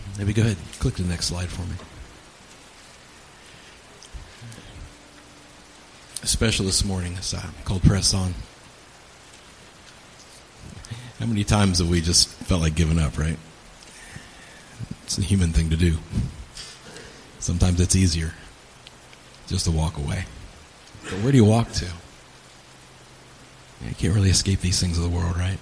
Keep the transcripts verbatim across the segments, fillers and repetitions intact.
Maybe go ahead, click to the next slide for me. Special this morning is uh, called Press On. How many times have we just felt like giving up, right? It's a human thing to do. Sometimes it's easier just to walk away. But where do you walk to? You can't really escape these things of the world, right?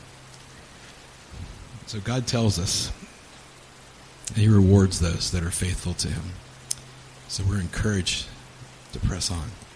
So God tells us that He rewards those that are faithful to Him. So we're encouraged to press on.